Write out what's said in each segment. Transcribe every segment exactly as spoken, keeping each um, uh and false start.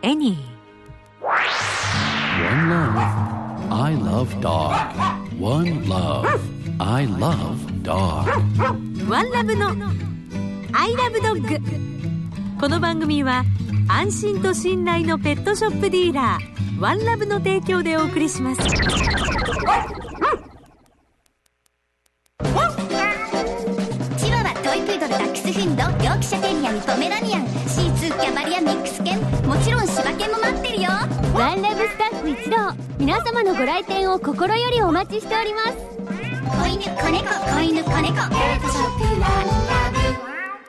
Any One love, I love dog. One love, I love dog. One love の I love dog。 この番組は安心と信頼のペットショップディーラーワンラブの提供でお送りします。 チワワ、トイプードル、ダックスフンド、ヨークシャテリアン、ポメラニアン、シーツー、キャバリア、ミックス犬、もちろん柴犬も待ってるよ。 ワンラブスタッフ一同、皆様のご来店を心よりお待ちしております。 子犬、子猫、子犬、子猫、ペットショップワンラブ。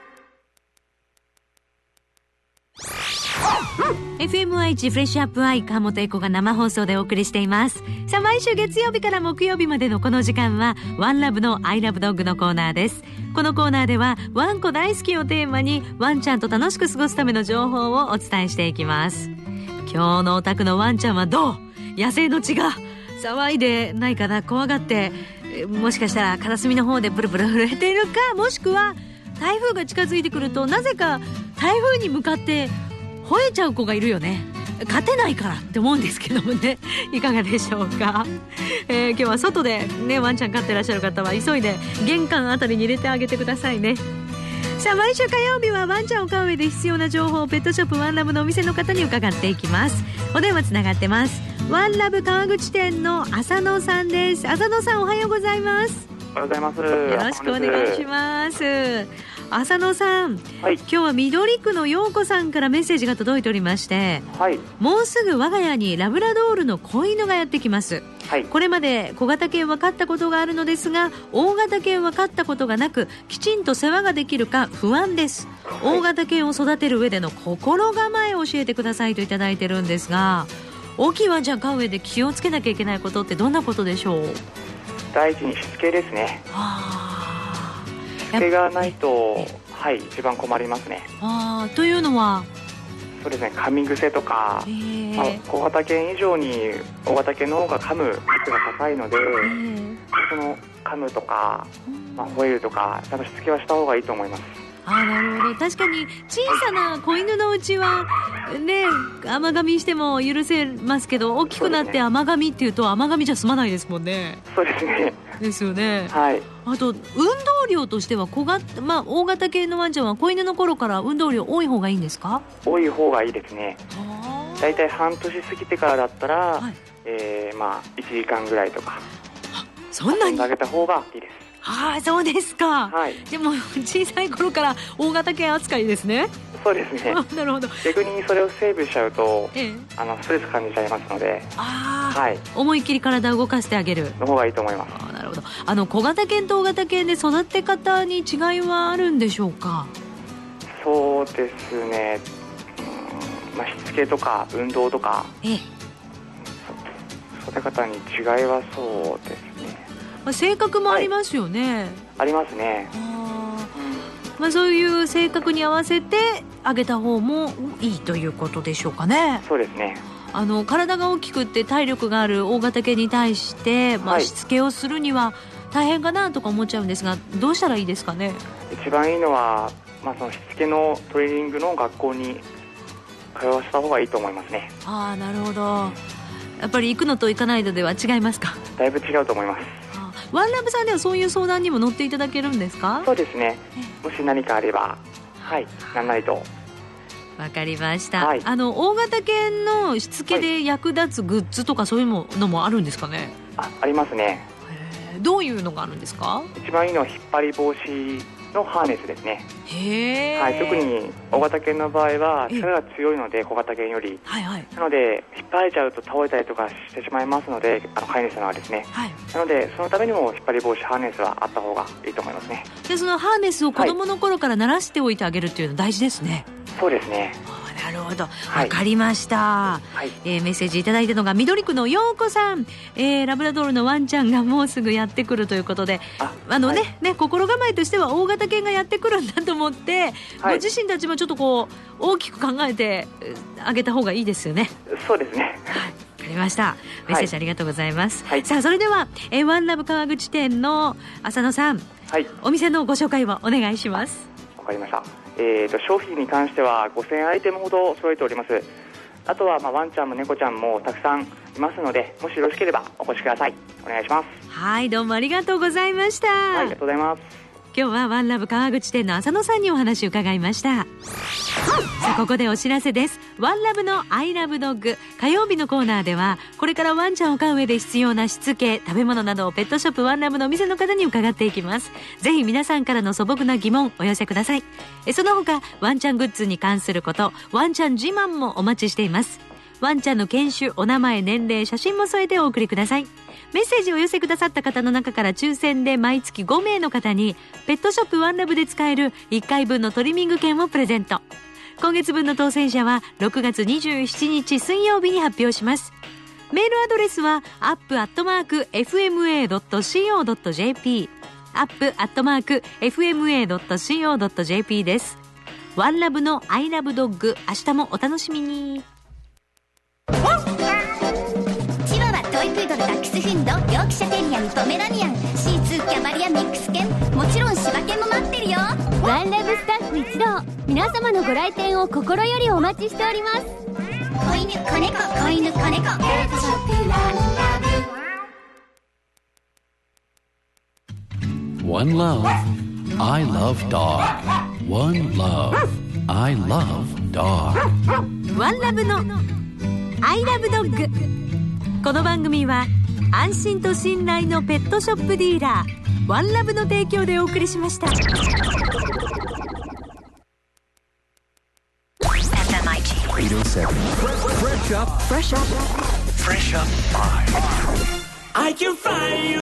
エフエムアイジ フレッシュアップアイ川本恵子が生放送でお送りしています。さあ、毎週月曜日から木曜日までのこの時間はワンラブの I love dog のコーナーです。このコーナーではワンコ大好きをテーマにワンちゃんと楽しく過ごすための情報をお伝えしていきます。今日のお宅のワンちゃんはどう？野生の血が騒いでないかな、怖がってもしかしたら片隅の方でブルブル震えているか、もしくは台風が近づいてくるとなぜか台風に向かって吠えちゃう子がいるよね。勝てないからって思うんですけどもね、いかがでしょうか。えー、今日は外でねワンちゃん飼ってらっしゃる方は急いで玄関あたりに入れてあげてくださいね。さあ、毎週火曜日はワンちゃんを飼う上で必要な情報をペットショップワンラブのお店の方に伺っていきます。お電話つながってます。ワンラブ川口店の浅野さんです。浅野さん、おはようございます。 おはようございます。 よろしくお願いします。浅野さん、はい、今日は緑区の陽子さんからメッセージが届いておりまして、はい、もうすぐ我が家にラブラドールの子犬がやってきます、はい、これまで小型犬は飼ったことがあるのですが大型犬は飼ったことがなくきちんと世話ができるか不安です、はい、大型犬を育てる上での心構えを教えてくださいといただいてるんですが、大きいワンちゃん飼う上で気をつけなきゃいけないことってどんなことでしょう？ 第一にしつけですね。しつけがないと、はい、一番困りますね。 あというのはそうですね、噛み癖とか、えーまあ、小型犬以上に大型犬の方が噛む率が高いので、えー、その噛むとか、まあ、吠えるとかちゃんとしつけはした方がいいと思います。 あ、なるほど。確かに小さな子犬のうちはね甘噛みしても許せますけど、大きくなって甘噛みっていうと甘噛みじゃ済まないですもんね。 そうですね。 ですよね。 はい。 あと運動量としては小型、まあ、大型系のワンちゃんは子犬の頃から運動量多い方がいいんですか？ 多い方がいいですね。だいたい半年過ぎてからだったら、はい、えー、まあいちじかんぐらいとかそんなにあげた方がいいです。 ああ、そうですか、はい、でも小さい頃から大型犬扱いですね。 そうですね。 なるほど。 逆にそれをセーブしちゃうと、ええ、あのストレス感じちゃいますので、 あ、はい、思いっきり体を動かしてあげるの方がいいと思います。 あ、なるほど。あの小型犬と大型犬で育て方に違いはあるんでしょうか？ そうですね、うん、まあ、しつけとか運動とか、ええ、育て方に違いはそうですね。 まあ、性格もありますよね。はい、 ありますね。 あ、まあ、そういう性格に合わせてあげた方もいいということでしょうかね。 そうですね。 あの体が大きくって体力がある大型犬に対して、まあ、しつけをするには大変かなとか思っちゃうんですが、どうしたらいいですかね？ 一番いいのは、まあ、そのしつけのトレーニングの学校に通わせた方がいいと思いますね。 ああ、なるほど。やっぱり行くのと行かないのでは違いますか？ だいぶ違うと思います。 ワンラブさんではそういう相談にも乗っていただけるんですか？ そうですね。もし何かあれば、はい、なんなりと。 わかりました、はい、あの大型犬のしつけで役立つグッズとかそういうのもあるんですかね？ あ、ありますね。 へ、どういうのがあるんですか？ 一番いいのは引っ張り防止のハーネスですね。 へー、 はい、特に大型犬の場合は力が強いので小型犬より、はいはい、なので引っ張られちゃうと倒れたりとかしてしまいますので、あの飼い主さんはですね、はい、なのでそのためにも引っ張り防止ハーネスはあった方がいいと思いますね。 でそのハーネスを子供の頃から慣らしておいてあげるっていうのは大事ですね。 そうですね。 なるほど、わかりました、はい、えー、メッセージいただいたのが緑区の陽子さん、えー、ラブラドールのワンちゃんがもうすぐやってくるということで、ああのね、はい、ね、心構えとしては大型犬がやってくるんだと思って、はい、ご自身たちもちょっとこう大きく考えてあげた方がいいですよね。 そうですね、はい、 わかりました。メッセージありがとうございます、はい、さあそれでは、えー、ワンラブ川口店の浅野さん、はい、お店のご紹介をお願いします。 わかりました。えー、と商品に関してはごせんアイテムほど揃えております。 あとはまあワンちゃんも猫ちゃんもたくさんいますので、もしよろしければお越しください。お願いします。 はい、どうもありがとうございました。 はい、ありがとうございます。 今日はワンラブ川口店の浅野さんにお話を伺いました。さあここでお知らせです。ワンラブのアイラブドッグ火曜日のコーナーでは、これからワンちゃんを飼う上で必要なしつけ、食べ物などをペットショップワンラブのお店の方に伺っていきます。ぜひ皆さんからの素朴な疑問お寄せください。えその他ワンちゃんグッズに関すること、ワンちゃん自慢もお待ちしています。ワンちゃんの犬種、お名前、年齢、写真も添えてお送りください。メッセージをお寄せくださった方の中から抽選で毎月ごめいの方にペットショップワンラブで使えるいっかいぶんのトリミング券をプレゼント。今月分の当選者はろくがつにじゅうしちにち水曜日に発表します。メールアドレスは アップ アットマーク エフエムエー ドット シーオー ドット ジェーピー アップ アットマーク エフエムエー ドット シーオー ドット ジェーピー です。ワンラブのアイラブドッグ、明日もお楽しみに。 チワワ、トイプードル、ダックスフンド、ヨークシャテリアにポメラニアン、シーツー、キャバリア、ミックス犬、もちろん柴犬も待ってるよ。 ワンラブスタッフ一同、皆様のご来店を心よりお待ちしております。 子犬、子猫、子犬、子猫、ペットショップワンラブ。 One love, I love dog. One love, I love dog. ワンラブのアイラブドッグ。この番組は安心と信頼のペットショップディーラーワンラブの提供でお送りしました。 エフエムアイジー はちじゅうなな Fresh up, fresh up, fresh up five. I can find you.